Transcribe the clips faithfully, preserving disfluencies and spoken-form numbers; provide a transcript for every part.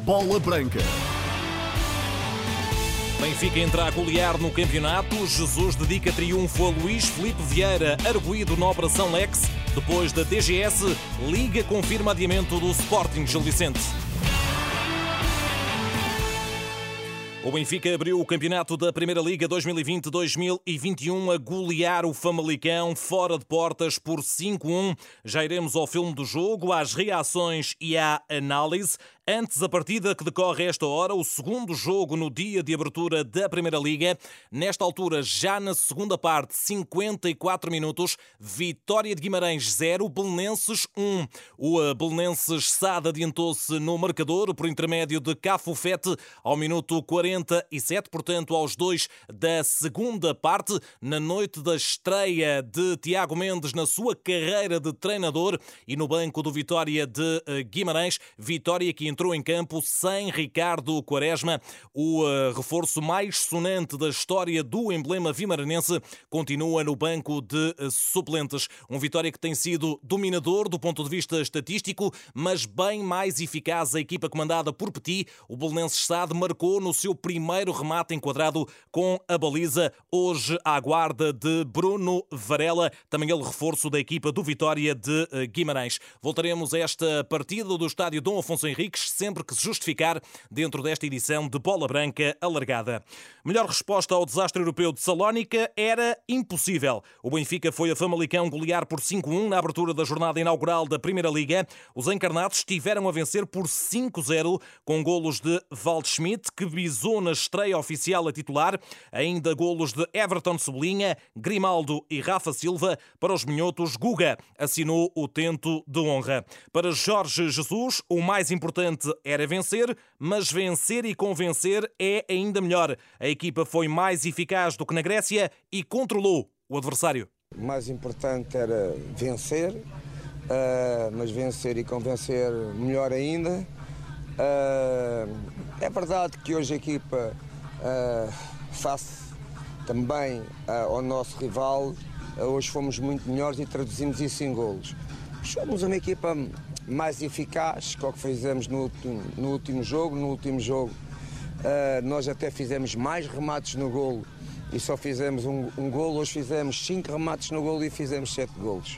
Bola Branca. Benfica entra a golear no campeonato. Jesus dedica triunfo a Luís Filipe Vieira, arguido na Operação Lex. Depois da D G S, Liga confirma adiamento do Sporting Gil Vicente. O Benfica abriu o campeonato da Primeira Liga dois mil e vinte dois mil e vinte e um a golear o Famalicão fora de portas por cinco a um. Já iremos ao filme do jogo, às reações e à análise. Antes, a partida que decorre a esta hora, o segundo jogo no dia de abertura da Primeira Liga. Nesta altura, já na segunda parte, cinquenta e quatro minutos, Vitória de Guimarães zero, Belenenses um. O Belenenses Sade adiantou-se no marcador por intermédio de Cafufete ao minuto quarenta e sete, portanto aos dois da segunda parte, na noite da estreia de Tiago Mendes na sua carreira de treinador e no banco do Vitória de Guimarães. Vitória que entrou em campo sem Ricardo Quaresma. O uh, reforço mais sonante da história do emblema vimaranense continua no banco de uh, suplentes. Um Vitória que tem sido dominador do ponto de vista estatístico, mas bem mais eficaz a equipa comandada por Petit. O Belenenses Sade marcou no seu primeiro remate enquadrado com a baliza, hoje à guarda de Bruno Varela, também ele reforço da equipa do Vitória de uh, Guimarães. Voltaremos a esta partida do estádio Dom Afonso Henriques sempre que se justificar dentro desta edição de Bola Branca alargada. Melhor resposta ao desastre europeu de Salónica era impossível. O Benfica foi a Famalicão golear por cinco a um na abertura da jornada inaugural da Primeira Liga. Os encarnados tiveram a vencer por cinco a zero com golos de Waldschmidt, que visou na estreia oficial a titular, ainda golos de Everton Cebolinha, Grimaldo e Rafa Silva. Para os minhotos, Guga assinou o tento de honra. Para Jorge Jesus, o mais importante era vencer, mas vencer e convencer é ainda melhor. A equipa foi mais eficaz do que na Grécia e controlou o adversário. O mais importante era vencer, uh, mas vencer e convencer melhor ainda. Uh, é verdade que hoje a equipa, uh, face também uh, ao nosso rival, uh, hoje fomos muito melhores e traduzimos isso em golos. Somos uma equipa mais eficaz que o que fizemos no último, no último jogo. No último jogo uh, nós até fizemos mais remates no golo e só fizemos um, um golo. Hoje fizemos cinco remates no golo e fizemos sete golos.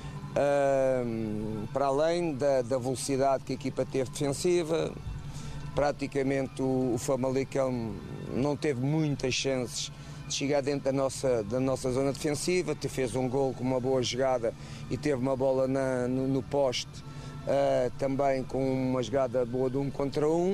Uh, para além da, da velocidade que a equipa teve defensiva, praticamente o, o Famalicão não teve muitas chances de chegar dentro da nossa, da nossa zona defensiva. Te fez um golo com uma boa jogada e teve uma bola na, no, no poste. Uh, também com uma jogada boa de um contra um.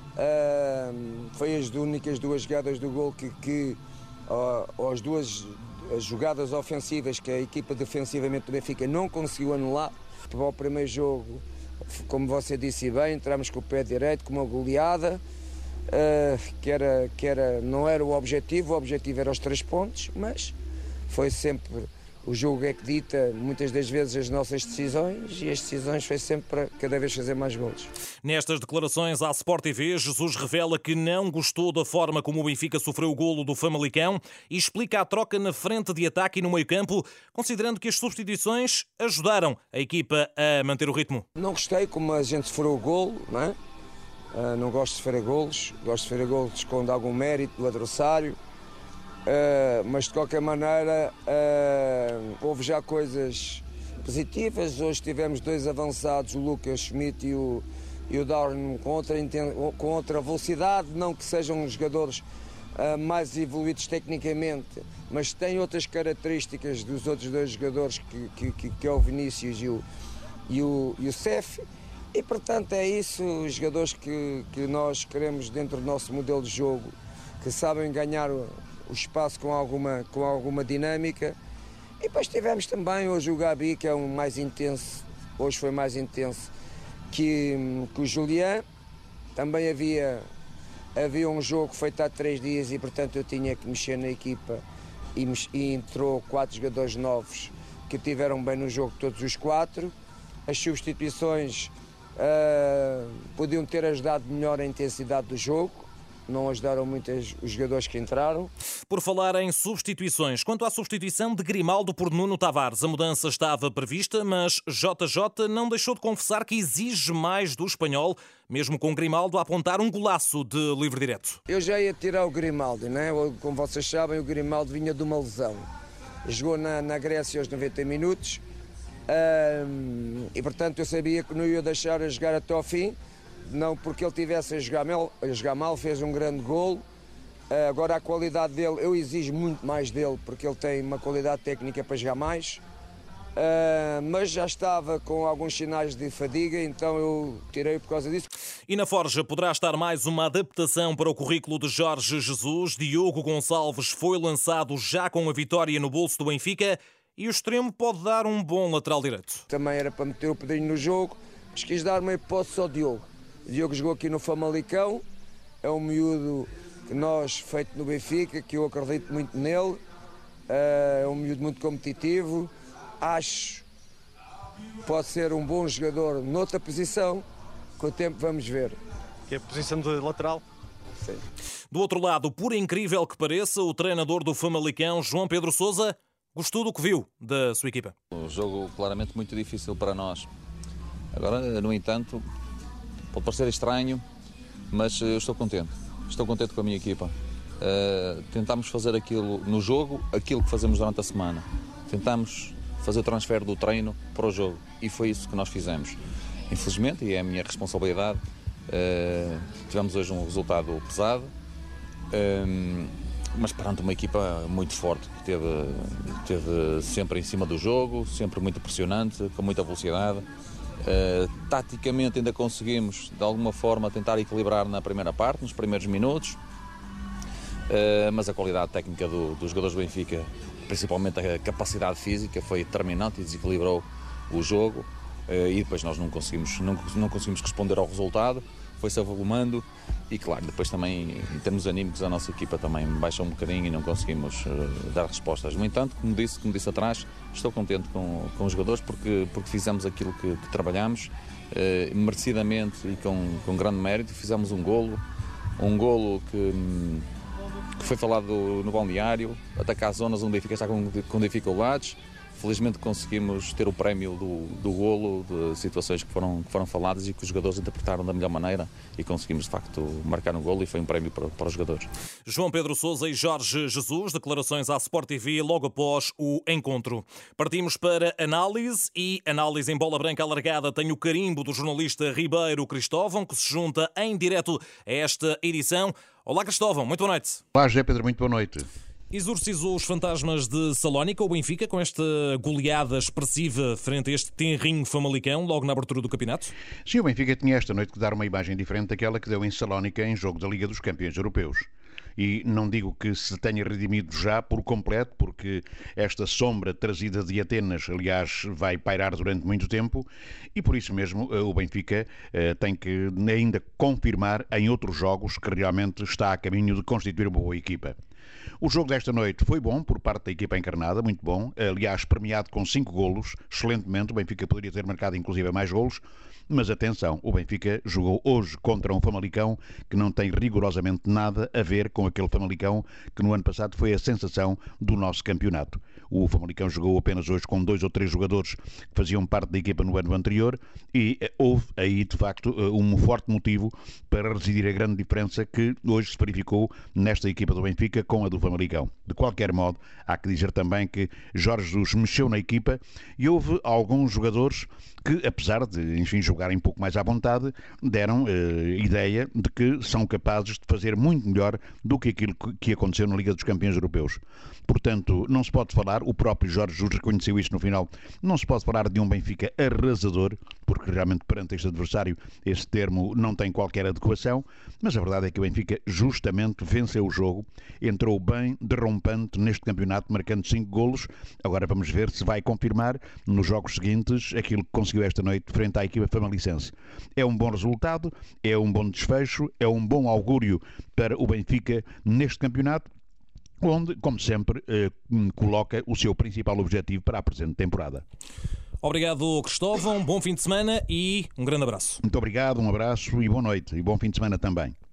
Uh, foi as únicas duas jogadas do gol que, que uh, as duas as jogadas ofensivas que a equipa defensivamente do Benfica não conseguiu anular. Para o primeiro jogo, como você disse bem, entramos com o pé direito, com uma goleada, uh, que, era, que era, não era o objetivo, o objetivo era os três pontos, mas foi sempre... O jogo é que dita muitas das vezes as nossas decisões e as decisões foi sempre para cada vez fazer mais golos. Nestas declarações à Sport T V, Jesus revela que não gostou da forma como o Benfica sofreu o golo do Famalicão e explica a troca na frente de ataque e no meio-campo, considerando que as substituições ajudaram a equipa a manter o ritmo. Não gostei como a gente sofreu o golo, não é? Uh, não gosto de sofrer golos, gosto de sofrer golos com algum mérito do adversário. Uh, mas de qualquer maneira uh, houve já coisas positivas. Hoje tivemos dois avançados, o Lucas Schmidt e o, e o Darwin, com outra, com outra velocidade, não que sejam jogadores uh, mais evoluídos tecnicamente, mas têm outras características dos outros dois jogadores que, que, que, que é o Vinícius e o, e o, e o Cef, e portanto é isso, os jogadores que, que nós queremos dentro do nosso modelo de jogo, que sabem ganhar o o espaço com alguma, com alguma dinâmica. E depois tivemos também hoje o Gabi, que é um mais intenso, hoje foi mais intenso que, que o Julián. Também havia, havia um jogo feito há três dias e portanto eu tinha que mexer na equipa e, e entrou quatro jogadores novos que tiveram bem no jogo, todos os quatro. As substituições uh, podiam ter ajudado melhor a intensidade do jogo. não ajudaram muito os jogadores que entraram. Por falar em substituições, quanto à substituição de Grimaldo por Nuno Tavares, a mudança estava prevista, mas J J não deixou de confessar que exige mais do espanhol, mesmo com Grimaldo a apontar um golaço de livre direto. Eu já ia tirar o Grimaldo, né? Como vocês sabem, o Grimaldo vinha de uma lesão. Jogou na, na Grécia aos noventa minutos um, e, portanto, eu sabia que não ia deixar a jogar até ao fim. Não porque ele tivesse a jogar mal, a jogar mal fez um grande golo. Uh, agora a qualidade dele, eu exijo muito mais dele, porque ele tem uma qualidade técnica para jogar mais. Uh, mas já estava com alguns sinais de fadiga, então eu tirei por causa disso. E na Forja poderá estar mais uma adaptação para o currículo de Jorge Jesus. Diogo Gonçalves foi lançado já com a vitória no bolso do Benfica e o extremo pode dar um bom lateral direito. Também era para meter o Pedrinho no jogo, mas quis dar uma hipótese ao Diogo. O Diogo jogou aqui no Famalicão, é um miúdo que nós, feito no Benfica, que eu acredito muito nele, é um miúdo muito competitivo, acho que pode ser um bom jogador noutra posição, com o tempo vamos ver. Que é a posição de lateral? Sim. Do outro lado, por incrível que pareça, o treinador do Famalicão, João Pedro Sousa, gostou do que viu da sua equipa. Um jogo claramente muito difícil para nós. Agora, no entanto, pode parecer estranho, mas eu estou contente. Estou contente com a minha equipa. Uh, tentámos fazer aquilo no jogo, aquilo que fazemos durante a semana. Tentámos fazer o transfer do treino para o jogo e foi isso que nós fizemos. Infelizmente, e é a minha responsabilidade, uh, tivemos hoje um resultado pesado, uh, mas perante uma equipa muito forte, que teve, teve sempre em cima do jogo, sempre muito pressionante, com muita velocidade. Uh, taticamente ainda conseguimos de alguma forma tentar equilibrar na primeira parte, nos primeiros minutos, uh, mas a qualidade técnica do, dos jogadores do Benfica, principalmente a capacidade física, foi determinante e desequilibrou o jogo, uh, e depois nós não conseguimos, não, não conseguimos responder ao resultado, foi-se avolumando e claro, depois também em termos anímicos a nossa equipa também baixa um bocadinho e não conseguimos uh, dar respostas. No entanto, como disse, como disse atrás, estou contente com, com os jogadores porque, porque fizemos aquilo que, que trabalhamos, uh, merecidamente e com, com grande mérito. Fizemos um golo, um golo que, que foi falado no balneário, atacar zonas onde o Benfica está com, com dificuldades. Felizmente conseguimos ter o prémio do, do golo, de situações que foram, que foram faladas e que os jogadores interpretaram da melhor maneira e conseguimos de facto marcar um golo e foi um prémio para, para os jogadores. João Pedro Sousa e Jorge Jesus, declarações à Sport T V logo após o encontro. Partimos para análise e análise em bola branca alargada tem o carimbo do jornalista Ribeiro Cristóvão, que se junta em direto a esta edição. Olá Cristóvão, muito boa noite. Olá José Pedro, muito boa noite. Exorcizou os fantasmas de Salónica, o Benfica, com esta goleada expressiva frente a este tenrinho Famalicão, logo na abertura do campeonato? Sim, o Benfica tinha esta noite que dar uma imagem diferente daquela que deu em Salónica em jogo da Liga dos Campeões Europeus. E não digo que se tenha redimido já por completo, porque esta sombra trazida de Atenas, aliás, vai pairar durante muito tempo, e por isso mesmo o Benfica tem que ainda confirmar em outros jogos que realmente está a caminho de constituir uma boa equipa. O jogo desta noite foi bom por parte da equipa encarnada, muito bom, aliás premiado com cinco golos, excelentemente, o Benfica poderia ter marcado inclusive mais golos, mas atenção, o Benfica jogou hoje contra um Famalicão que não tem rigorosamente nada a ver com aquele Famalicão que no ano passado foi a sensação do nosso campeonato. O Famalicão jogou apenas hoje com dois ou três jogadores que faziam parte da equipa no ano anterior e houve aí de facto um forte motivo para residir a grande diferença que hoje se verificou nesta equipa do Benfica com a do Famalicão. De qualquer modo, há que dizer também que Jorge Jesus mexeu na equipa e houve alguns jogadores que, apesar de, enfim, jogarem um pouco mais à vontade, deram eh, ideia de que são capazes de fazer muito melhor do que aquilo que aconteceu na Liga dos Campeões Europeus. Portanto, não se pode falar, o próprio Jorge Jesus reconheceu isso no final, não se pode falar de um Benfica arrasador, porque realmente perante este adversário esse termo não tem qualquer adequação, mas a verdade é que o Benfica justamente venceu o jogo, entrou bem, derrompante neste campeonato, marcando cinco golos. Agora vamos ver se vai confirmar nos jogos seguintes aquilo que conseguiu esta noite frente à equipa famalicense. É um bom resultado, é um bom desfecho, é um bom augúrio para o Benfica neste campeonato, onde, como sempre, eh, coloca o seu principal objetivo para a presente temporada. Obrigado, Cristóvão. Bom fim de semana e um grande abraço. Muito obrigado, um abraço e boa noite. E bom fim de semana também.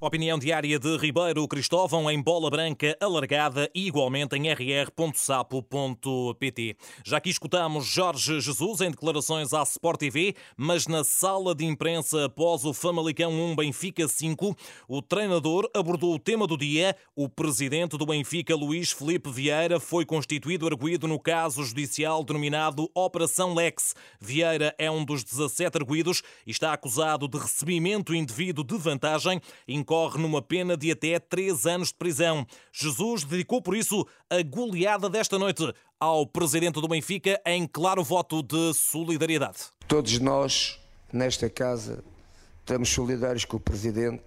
Opinião diária de Ribeiro Cristóvão em bola branca alargada e igualmente em r r ponto sapo ponto p t. Já aqui escutamos Jorge Jesus em declarações à Sport T V, mas na sala de imprensa após o Famalicão um Benfica cinco, o treinador abordou o tema do dia. O presidente do Benfica, Luís Filipe Vieira, foi constituído arguido no caso judicial denominado Operação Lex. Vieira é um dos dezassete arguidos e está acusado de recebimento indevido de vantagem, incorre numa pena de até três anos de prisão. Jesus dedicou, por isso, a goleada desta noite ao presidente do Benfica em claro voto de solidariedade. Todos nós, nesta casa, estamos solidários com o presidente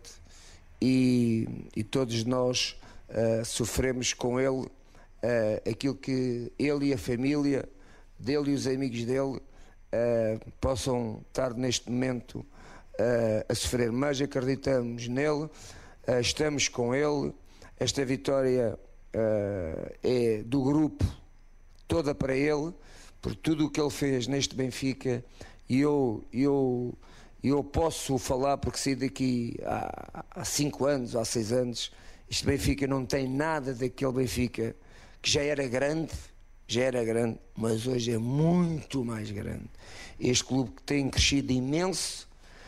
e, e todos nós uh, sofremos com ele uh, aquilo que ele e a família dele e os amigos dele uh, possam estar neste momento Uh, a sofrer, mas acreditamos nele, uh, estamos com ele. Esta vitória uh, é do grupo toda para ele, por tudo o que ele fez neste Benfica, e eu, eu, eu posso falar porque saí daqui há, há cinco anos, há seis anos. Este Benfica não tem nada daquele Benfica que já era grande, já era grande, mas hoje é muito mais grande. Este clube que tem crescido imenso.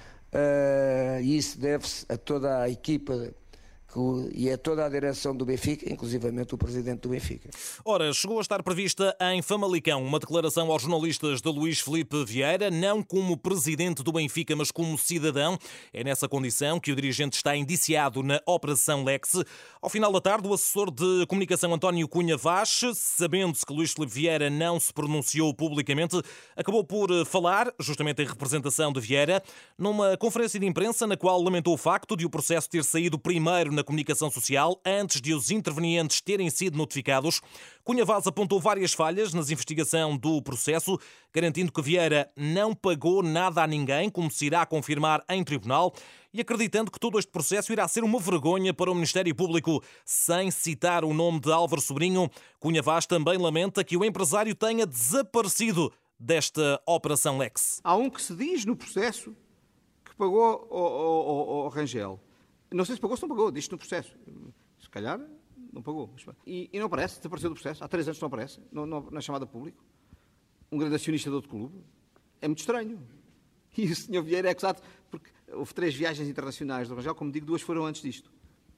Uh, e isso deve-se a toda a equipa que, e a toda a direção do Benfica, inclusivamente o presidente do Benfica. Ora, chegou a estar prevista em Famalicão uma declaração aos jornalistas de Luís Filipe Vieira, não como presidente do Benfica, mas como cidadão. É nessa condição que o dirigente está indiciado na Operação Lex. Ao final da tarde, o assessor de comunicação António Cunha Vaz, sabendo-se que Luís Filipe Vieira não se pronunciou publicamente, acabou por falar, justamente em representação de Vieira, numa conferência de imprensa na qual lamentou o facto de o processo ter saído primeiro na comunicação social, antes de os intervenientes terem sido notificados. Cunha Vaz apontou várias falhas na investigação do processo, garantindo que Vieira não pagou nada a ninguém, como se irá confirmar em tribunal, e acreditando que todo este processo irá ser uma vergonha para o Ministério Público. Sem citar o nome de Álvaro Sobrinho, Cunha Vaz também lamenta que o empresário tenha desaparecido desta Operação Lex. Há um que se diz no processo que pagou ao, ao, ao, ao Rangel. Não sei se pagou ou se não pagou, diz-se no processo. Se calhar não pagou. E, e não aparece, desapareceu do processo. Há três anos que não aparece, não, não, na chamada público. Um grande acionista de outro clube. É muito estranho. E o senhor Vieira é acusado porque houve três viagens internacionais do Rangel, como digo, duas foram antes disto.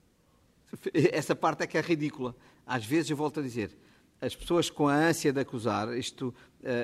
Essa parte é que é ridícula. Às vezes, eu volto a dizer, as pessoas com a ânsia de acusar, isto uh,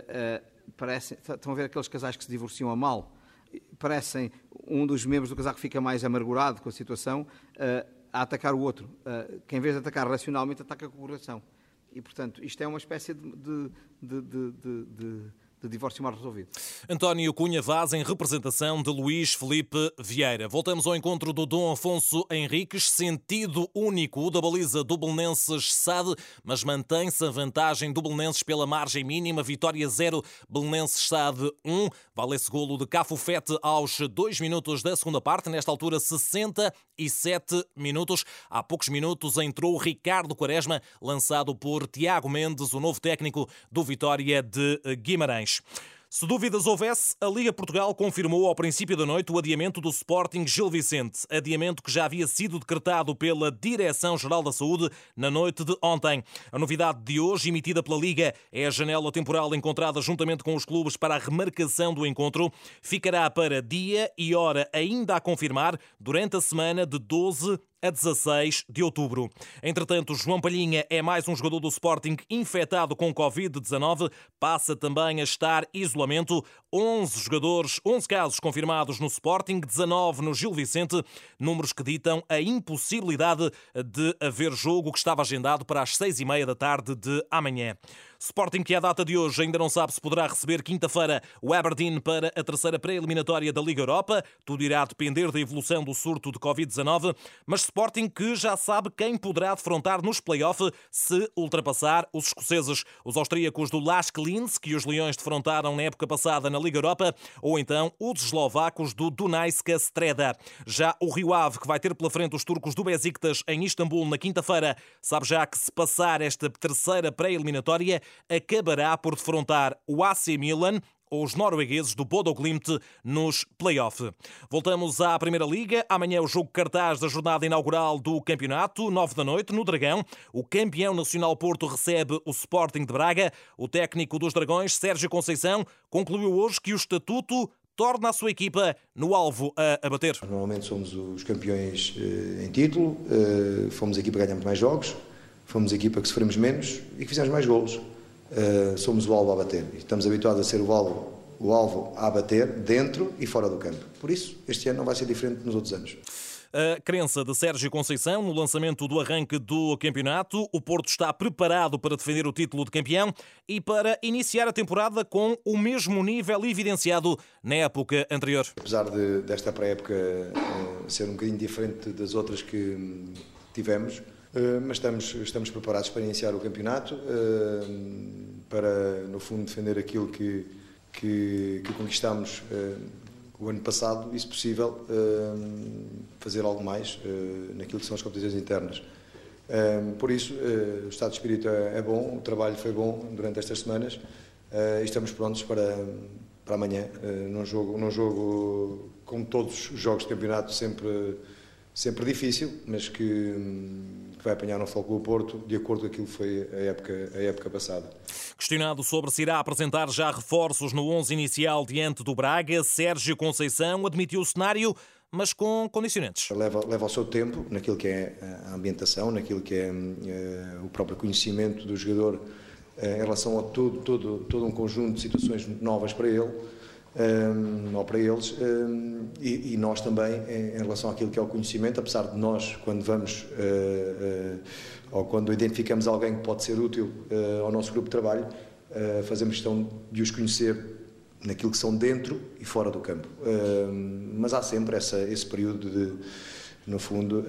uh, parece, estão a ver aqueles casais que se divorciam a mal, parecem um dos membros do casal que fica mais amargurado com a situação uh, a atacar o outro, uh, que em vez de atacar racionalmente, ataca com o coração. E, portanto, isto é uma espécie de, de, de, de, de, de de divórcio mal resolvido. António Cunha Vaz em representação de Luís Filipe Vieira. Voltamos ao encontro do Dom Afonso Henriques, sentido único da baliza do Belenenses S A D, mas mantém-se a vantagem do Belenenses pela margem mínima, vitória zero, Belenenses S A D um, vale esse golo de Cafufete aos dois minutos da segunda parte, nesta altura sessenta e sete minutos. Há poucos minutos entrou Ricardo Quaresma, lançado por Tiago Mendes, o novo técnico do Vitória de Guimarães. Se dúvidas houvesse, a Liga Portugal confirmou ao princípio da noite o adiamento do Sporting Gil Vicente. Adiamento que já havia sido decretado pela Direção-Geral da Saúde na noite de ontem. A novidade de hoje, emitida pela Liga, é a janela temporal encontrada juntamente com os clubes para a remarcação do encontro. Ficará para dia e hora ainda a confirmar durante a semana de doze a dezasseis de outubro. Entretanto, João Palhinha é mais um jogador do Sporting infectado com covid dezanove, passa também a estar em isolamento. onze jogadores, onze casos confirmados no Sporting, dezanove no Gil Vicente, números que ditam a impossibilidade de haver jogo que estava agendado para as seis e meia da tarde de amanhã. Sporting que à data de hoje ainda não sabe se poderá receber quinta-feira o Aberdeen para a terceira pré-eliminatória da Liga Europa. Tudo irá depender da evolução do surto de covid dezanove, mas Sporting que já sabe quem poderá defrontar nos play-off se ultrapassar os escoceses, os austríacos do Lask Linz, que os Leões defrontaram na época passada na Liga Europa, ou então os eslovacos do Dunajska Streda. Já o Rio Ave, que vai ter pela frente os turcos do Besiktas em Istambul na quinta-feira, sabe já que se passar esta terceira pré-eliminatória, acabará por defrontar o A C Milan, os noruegueses do Bodo Glimt nos play-off. Voltamos à Primeira Liga. Amanhã o jogo cartaz da jornada inaugural do campeonato, nove da noite, no Dragão. O campeão nacional Porto recebe o Sporting de Braga. O técnico dos Dragões, Sérgio Conceição, concluiu hoje que o estatuto torna a sua equipa no alvo a abater. Normalmente somos os campeões eh, em título, eh, fomos a equipa que ganhamos mais jogos, fomos a equipa que sofremos menos e que fizemos mais golos. Uh, somos o alvo a bater e estamos habituados a ser o alvo, o alvo a bater dentro e fora do campo. Por isso, este ano não vai ser diferente nos outros anos. A crença de Sérgio Conceição no lançamento do arranque do campeonato. O Porto está preparado para defender o título de campeão e para iniciar a temporada com o mesmo nível evidenciado na época anterior. Apesar de, desta pré-época uh, ser um bocadinho diferente das outras que um, tivemos, Uh, mas estamos, estamos preparados para iniciar o campeonato, uh, para, no fundo, defender aquilo que, que, que conquistámos uh, o ano passado e, se possível, uh, fazer algo mais uh, naquilo que são as competições internas. Uh, por isso, uh, o estado de espírito é, é bom, o trabalho foi bom durante estas semanas uh, e estamos prontos para, para amanhã, uh, num jogo, num jogo, como todos os jogos de campeonato, sempre, sempre difícil, mas que vai apanhar no Futebol Clube do Porto, de acordo com aquilo que foi a época, a época passada. Questionado sobre se irá apresentar já reforços no onze inicial diante do Braga, Sérgio Conceição admitiu o cenário, mas com condicionantes. Leva, leva o seu tempo naquilo que é a ambientação, naquilo que é uh, o próprio conhecimento do jogador uh, em relação a todo, todo, todo um conjunto de situações novas para ele. Um, ou para eles, um, e, e nós também em, em relação àquilo que é o conhecimento, apesar de nós, quando vamos uh, uh, ou quando identificamos alguém que pode ser útil uh, ao nosso grupo de trabalho, uh, fazemos questão de os conhecer naquilo que são dentro e fora do campo. Uh, mas há sempre essa, esse período de, no fundo,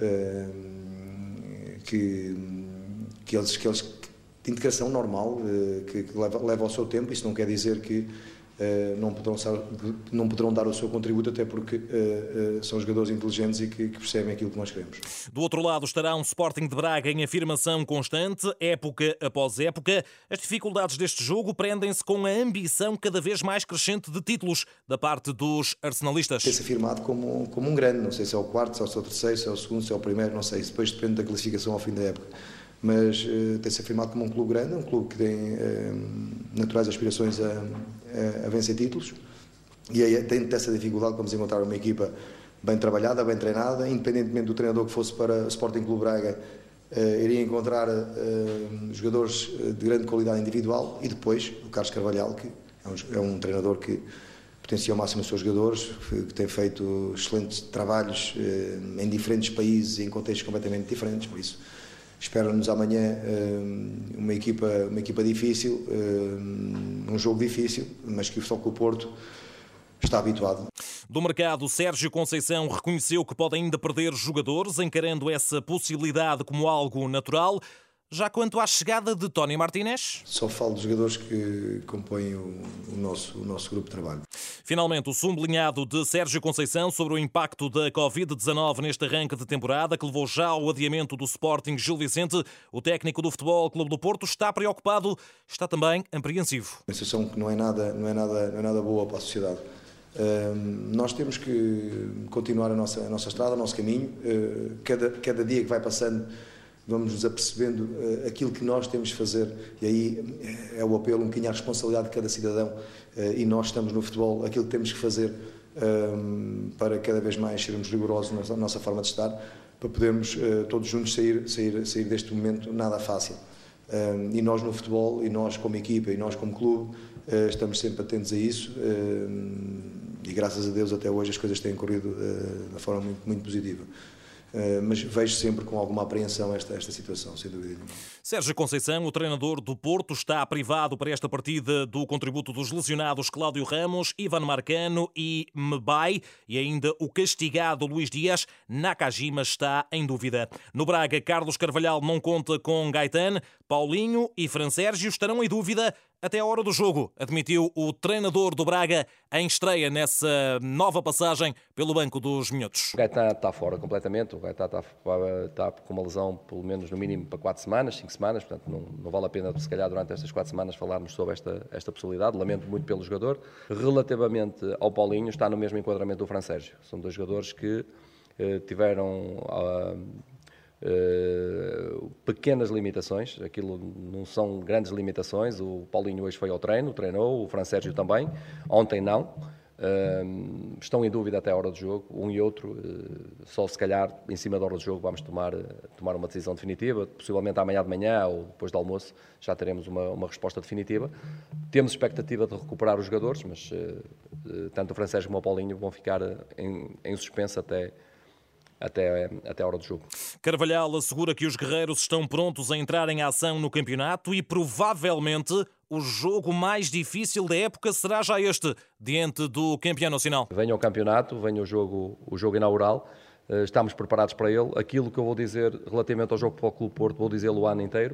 uh, que, que, eles, que eles de integração normal, uh, que, que leva, leva ao seu tempo. Isso não quer dizer que Uh, não, poderão, não poderão dar o seu contributo, até porque uh, uh, são jogadores inteligentes e que, que percebem aquilo que nós queremos. Do outro lado estará um Sporting de Braga em afirmação constante, época após época. As dificuldades deste jogo prendem-se com a ambição cada vez mais crescente de títulos da parte dos arsenalistas. Tem-se afirmado como, como um grande, não sei se é o quarto, se é o terceiro, se é o segundo, se é o primeiro, não sei, depois depende da classificação ao fim da época. Mas uh, tem-se afirmado como um clube grande, um clube que tem uh, naturais aspirações a, a, a vencer títulos, e aí, dentro dessa dificuldade, vamos encontrar uma equipa bem trabalhada, bem treinada, independentemente do treinador que fosse para o Sporting Clube Braga, uh, iria encontrar uh, jogadores de grande qualidade individual, e depois o Carlos Carvalhal, que é um, é um treinador que potencia ao máximo os seus jogadores, que tem feito excelentes trabalhos uh, em diferentes países, em contextos completamente diferentes, por isso espera-nos amanhã uma equipa, uma equipa difícil, um jogo difícil, mas que o Futebol Clube do Porto está habituado. Do mercado, Sérgio Conceição reconheceu que pode ainda perder jogadores, encarando essa possibilidade como algo natural. Já quanto à chegada de Tony Martínez? Só falo dos jogadores que compõem o, o, nosso, o nosso grupo de trabalho. Finalmente, o sublinhado de Sérgio Conceição sobre o impacto da covid dezanove neste arranque de temporada, que levou já ao adiamento do Sporting Gil Vicente. O técnico do Futebol Clube do Porto está preocupado, está também apreensivo. Uma situação que não é nada, não é nada, não é nada boa para a sociedade. Uh, nós temos que continuar a nossa, a nossa estrada, o nosso caminho. Uh, cada, cada dia que vai passando, vamos nos apercebendo uh, aquilo que nós temos de fazer, e aí é o apelo, um bocadinho à responsabilidade de cada cidadão, uh, e nós estamos no futebol, aquilo que temos que fazer uh, para cada vez mais sermos rigorosos na nossa forma de estar, para podermos uh, todos juntos sair, sair, sair deste momento nada fácil. Uh, e nós no futebol, e nós como equipa, e nós como clube, uh, estamos sempre atentos a isso, uh, e graças a Deus até hoje as coisas têm corrido uh, de forma muito, muito positiva. Uh, mas vejo sempre com alguma apreensão esta, esta situação, sem dúvida nenhuma. Sérgio Conceição, o treinador do Porto, está privado para esta partida do contributo dos lesionados Cláudio Ramos, Ivan Marcano e Mbaye, e ainda o castigado Luís Dias. Nakajima está em dúvida. No Braga, Carlos Carvalhal não conta com Gaetan, Paulinho e Fran Sérgio estarão em dúvida até a hora do jogo, admitiu o treinador do Braga em estreia nessa nova passagem pelo banco dos minhotos. O Gaetan está fora completamente, o Gaetan está, está com uma lesão pelo menos no mínimo para quatro semanas, cinco semanas, portanto não, não vale a pena se calhar durante estas quatro semanas falarmos sobre esta, esta possibilidade, lamento muito pelo jogador. Relativamente ao Paulinho, está no mesmo enquadramento do Fran Sérgio, são dois jogadores que eh, tiveram... Uh, Uh, pequenas limitações, aquilo não são grandes limitações. O Paulinho hoje foi ao treino, treinou, o Fran Sérgio também, ontem não. Uh, estão em dúvida até a hora do jogo, um e outro, uh, só se calhar em cima da hora do jogo vamos tomar, uh, tomar uma decisão definitiva, possivelmente amanhã de manhã ou depois do almoço já teremos uma, uma resposta definitiva. Temos expectativa de recuperar os jogadores, mas uh, uh, tanto o Fran Sérgio como o Paulinho vão ficar uh, em, em suspenso até Até, até a hora do jogo. Carvalhal assegura que os guerreiros estão prontos a entrar em ação no campeonato e provavelmente o jogo mais difícil da época será já este, diante do campeão nacional. Venha o campeonato, venha o jogo, o jogo inaugural, estamos preparados para ele. Aquilo que eu vou dizer relativamente ao jogo para o Clube Porto, vou dizê-lo o ano inteiro.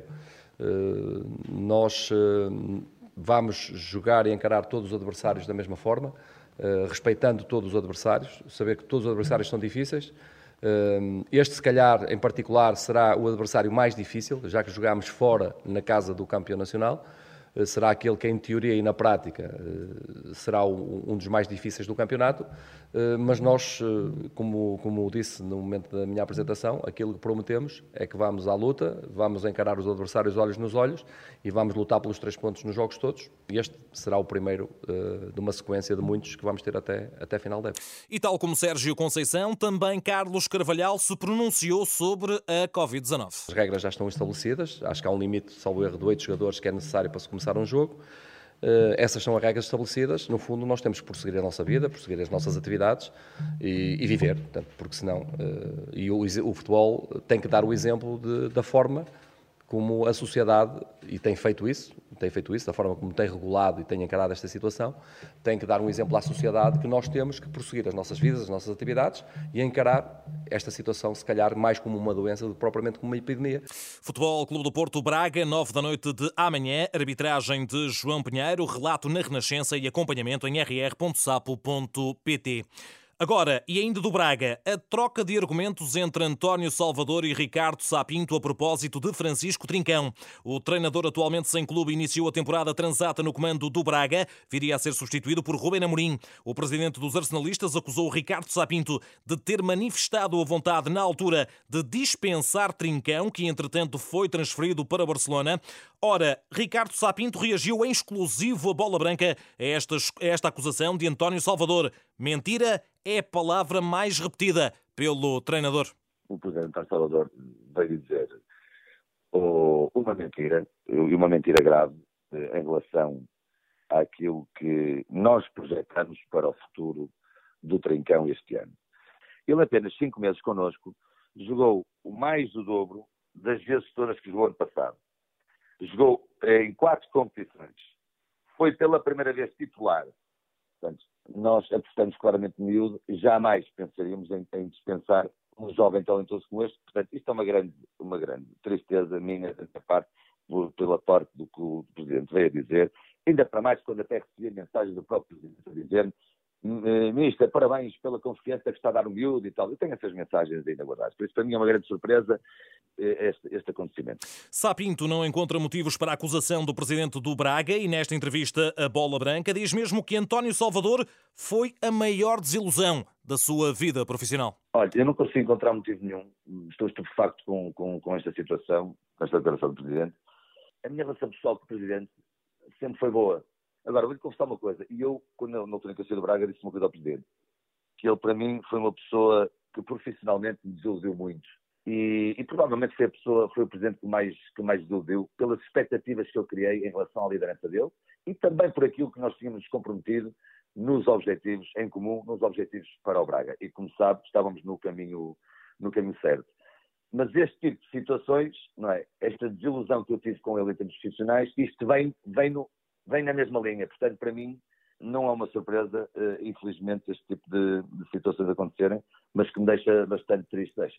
Nós vamos jogar e encarar todos os adversários da mesma forma, respeitando todos os adversários, saber que todos os adversários são difíceis. Este, se calhar, em particular, será o adversário mais difícil, já que jogámos fora na casa do campeão nacional. Será aquele que, em teoria e na prática, será um dos mais difíceis do campeonato, mas nós, como, como disse no momento da minha apresentação, aquilo que prometemos é que vamos à luta, vamos encarar os adversários olhos nos olhos e vamos lutar pelos três pontos nos jogos todos, e este será o primeiro de uma sequência de muitos que vamos ter até, até a final da época. E tal como Sérgio Conceição, também Carlos Carvalhal se pronunciou sobre a covid dezanove. As regras já estão estabelecidas, acho que há um limite, salvo erro, de oito jogadores que é necessário para se começar um jogo. Uh, essas são as regras estabelecidas. No fundo, nós temos que prosseguir a nossa vida, prosseguir as nossas atividades e, e viver, portanto, porque senão uh, e o, o futebol tem que dar o exemplo de, da forma como a sociedade, e tem feito isso, tem feito isso, da forma como tem regulado e tem encarado esta situação, tem que dar um exemplo à sociedade que nós temos que prosseguir as nossas vidas, as nossas atividades e encarar esta situação, se calhar, mais como uma doença do que propriamente como uma epidemia. Futebol Clube do Porto Braga, nove da noite de amanhã, arbitragem de João Pinheiro, relato na Renascença e acompanhamento em r r ponto sapo ponto p t. Agora, e ainda do Braga, a troca de argumentos entre António Salvador e Ricardo Sá Pinto a propósito de Francisco Trincão. O treinador atualmente sem clube iniciou a temporada transata no comando do Braga, viria a ser substituído por Rubén Amorim. O presidente dos arsenalistas acusou Ricardo Sá Pinto de ter manifestado a vontade na altura de dispensar Trincão, que entretanto foi transferido para Barcelona. Ora, Ricardo Sá Pinto reagiu em exclusivo a bola branca a esta, a esta acusação de António Salvador. Mentira é a palavra mais repetida pelo treinador. O presidente António Salvador veio dizer oh, uma mentira, e uma mentira grave, em relação àquilo que nós projetamos para o futuro do Trincão este ano. Ele, apenas cinco meses connosco, jogou o mais do dobro das vezes todas que jogou ano passado. Jogou em quatro competições. Foi pela primeira vez titular. Portanto, nós apostamos claramente no miúdo e jamais pensaríamos em, em dispensar um jovem talentoso como este. Portanto, isto é uma grande, uma grande tristeza minha da parte por, pela parte do que o Presidente veio a dizer. Ainda para mais quando até recebi mensagens do próprio Presidente a dizer: Ministro, parabéns pela confiança que está a dar o miúdo e tal. Eu tenho essas mensagens ainda guardadas. Por isso, para mim, é uma grande surpresa este, este acontecimento. Sá Pinto não encontra motivos para a acusação do Presidente do Braga e, nesta entrevista a Bola Branca, diz mesmo que António Salvador foi a maior desilusão da sua vida profissional. Olha, eu não consigo encontrar motivo nenhum. Estou estupefacto com, com, com esta situação, com esta declaração do Presidente. A minha relação pessoal com o Presidente sempre foi boa. Agora, vou-lhe confessar uma coisa, e eu, quando eu, na altura em que eu saí do Braga, disse uma coisa ao Presidente, que ele, para mim, foi uma pessoa que profissionalmente me desiludiu muito. E, e provavelmente foi a pessoa, foi o Presidente que mais, que mais desiludiu, pelas expectativas que eu criei em relação à liderança dele, e também por aquilo que nós tínhamos comprometido nos objetivos em comum, nos objetivos para o Braga. E, como sabe, estávamos no caminho, no caminho certo. Mas este tipo de situações, não é? Esta desilusão que eu tive com ele em termos profissionais, isto vem, vem no... vem na mesma linha, portanto, para mim, não é uma surpresa, uh, infelizmente, este tipo de, de situações acontecerem, mas que me deixa bastante triste. Deixa.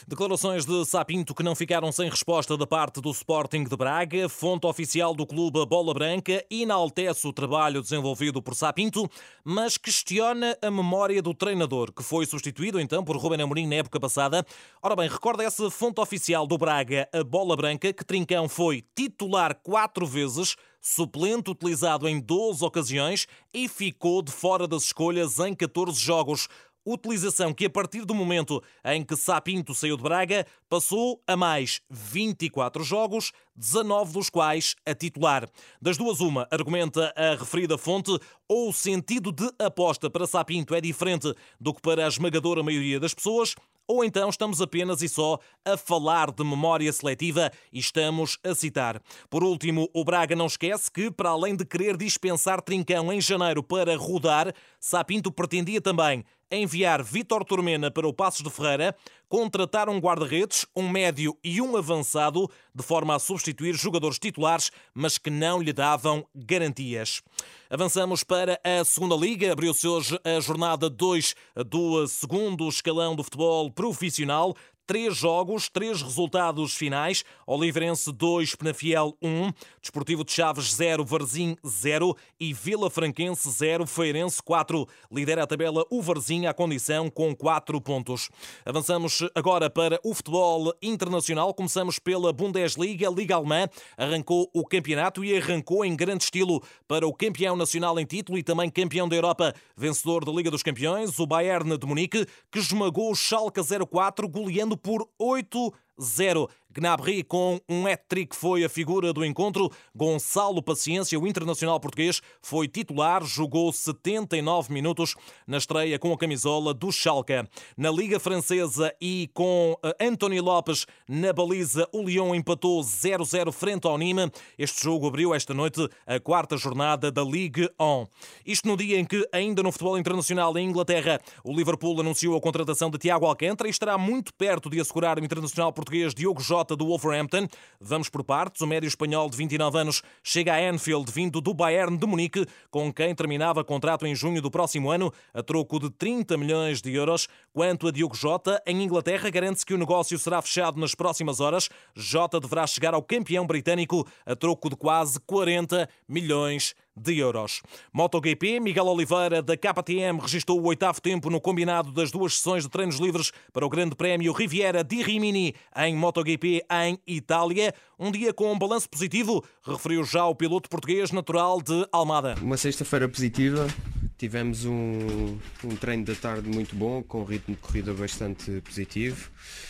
Declarações de Sá Pinto que não ficaram sem resposta da parte do Sporting de Braga. Fonte oficial do clube Bola Branca enaltece o trabalho desenvolvido por Sá Pinto, mas questiona a memória do treinador, que foi substituído então por Ruben Amorim na época passada. Ora bem, recorda essa fonte oficial do Braga, a Bola Branca, que Trincão foi titular quatro vezes, suplente utilizado em doze ocasiões e ficou de fora das escolhas em catorze jogos. Utilização que, a partir do momento em que Sá Pinto saiu de Braga, passou a mais vinte e quatro jogos, dezanove dos quais a titular. Das duas, uma, argumenta a referida fonte, ou o sentido de aposta para Sá Pinto é diferente do que para a esmagadora maioria das pessoas, ou então estamos apenas e só a falar de memória seletiva e estamos a citar. Por último, o Braga não esquece que, para além de querer dispensar Trincão em janeiro para rodar, Sá Pinto pretendia também enviar Vítor Turmena para o Paços de Ferreira, contratar um guarda-redes, um médio e um avançado, de forma a substituir jogadores titulares, mas que não lhe davam garantias. Avançamos para a segunda Liga. Abriu-se hoje a jornada dois do segundo escalão do futebol profissional. Três jogos, três resultados finais. Oliveirense dois, Penafiel um, Desportivo de Chaves zero, Varzim zero e Vila Franquense zero, Feirense quatro. Lidera a tabela o Varzim à condição com quatro pontos. Avançamos agora para o futebol internacional. Começamos pela Bundesliga, Liga Alemã. Arrancou o campeonato e arrancou em grande estilo para o campeão nacional em título e também campeão da Europa. Vencedor da Liga dos Campeões, o Bayern de Munique, que esmagou o Schalke zero quatro, goleando por oito a zero. Gnabry, com um hat-trick, foi a figura do encontro. Gonçalo Paciência, o internacional português, foi titular, jogou setenta e nove minutos na estreia com a camisola do Schalke. Na Liga Francesa e com Anthony Lopes na baliza, o Lyon empatou zero a zero frente ao Nîmes. Este jogo abriu esta noite a quarta jornada da Ligue um. Isto no dia em que, ainda no futebol internacional em Inglaterra, o Liverpool anunciou a contratação de Thiago Alcântara e estará muito perto de assegurar o internacional português Diogo Jota do Wolverhampton. Vamos por partes. O médio espanhol de vinte e nove anos chega a Anfield vindo do Bayern de Munique, com quem terminava contrato em junho do próximo ano, a troco de trinta milhões de euros. Quanto a Diogo Jota, em Inglaterra garante-se que o negócio será fechado nas próximas horas. Jota deverá chegar ao campeão britânico a troco de quase quarenta milhões de euros. MotoGP, Miguel Oliveira da K T M registrou o oitavo tempo no combinado das duas sessões de treinos livres para o Grande Prémio Riviera di Rimini em MotoGP em Itália. Um dia com um balanço positivo, referiu já o piloto português natural de Almada. Uma sexta-feira positiva. Tivemos um, um treino da tarde muito bom, com um ritmo de corrida bastante positivo.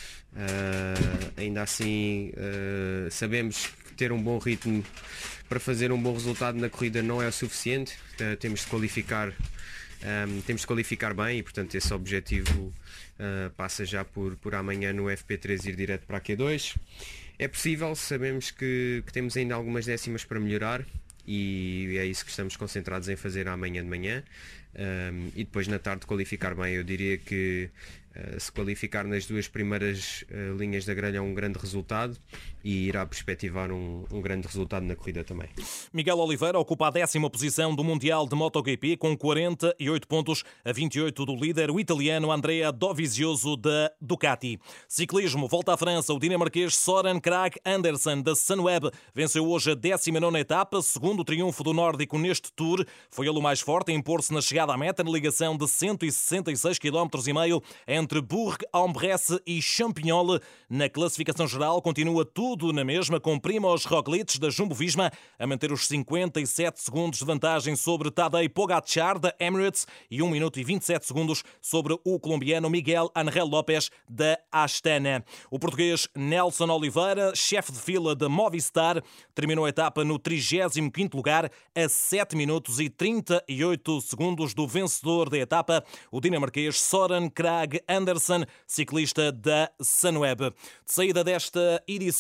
Uh, ainda assim, uh, sabemos que ter um bom ritmo para fazer um bom resultado na corrida não é o suficiente. Uh, temos de qualificar, um, temos de qualificar bem e, portanto, esse objetivo uh, passa já por, por amanhã no F P três ir direto para a Q dois. É possível, sabemos que, que temos ainda algumas décimas para melhorar e é isso que estamos concentrados em fazer amanhã de manhã. Um, e depois na tarde qualificar bem. Eu diria que uh, se qualificar nas duas primeiras uh, linhas da grelha é um grande resultado e irá perspectivar um, um grande resultado na corrida também. Miguel Oliveira ocupa a décima posição do Mundial de MotoGP com quarenta e oito pontos, a vinte e oito do líder, o italiano Andrea Dovizioso da Ducati. Ciclismo, volta à França, o dinamarquês Søren Kragh Andersen da Sunweb venceu hoje a décima nona etapa, segundo triunfo do nórdico neste Tour. Foi ele o mais forte a impor-se na chegada à meta na ligação de cento e sessenta e seis quilómetros e meio entre Bourg-en-Bresse e Champignol. Na classificação geral continua tudo na mesma, com Primoz Roglic da Jumbo-Visma a manter os cinquenta e sete segundos de vantagem sobre Tadej Pogacar da Emirates e um minuto e vinte e sete segundos sobre o colombiano Miguel Ángel López da Astana. O português Nelson Oliveira, chefe de fila da Movistar, terminou a etapa no trigésimo quinto lugar a sete minutos e trinta e oito segundos do vencedor da etapa, o dinamarquês Søren Kragh Andersen, ciclista da Sunweb. De saída desta edição,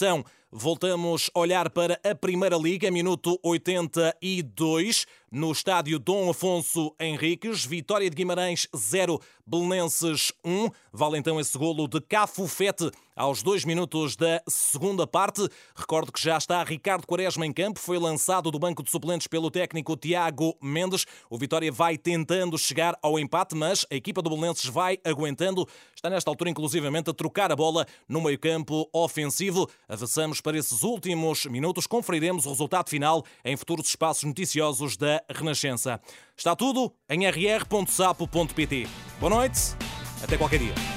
voltamos a olhar para a Primeira Liga, minuto oitenta e dois, no estádio Dom Afonso Henriques. Vitória de Guimarães zero, Belenenses um. Vale então esse golo de Cafufete aos dois minutos da segunda parte. Recordo que já está Ricardo Quaresma em campo, foi lançado do banco de suplentes pelo técnico Tiago Mendes. O Vitória vai tentando chegar ao empate, mas a equipa do Belenenses vai aguentando. Está nesta altura inclusivamente a trocar a bola no meio-campo ofensivo. Avançamos para esses últimos minutos, conferiremos o resultado final em futuros espaços noticiosos da Renascença. Está tudo em r r ponto sapo ponto p t. Boa noite, até qualquer dia.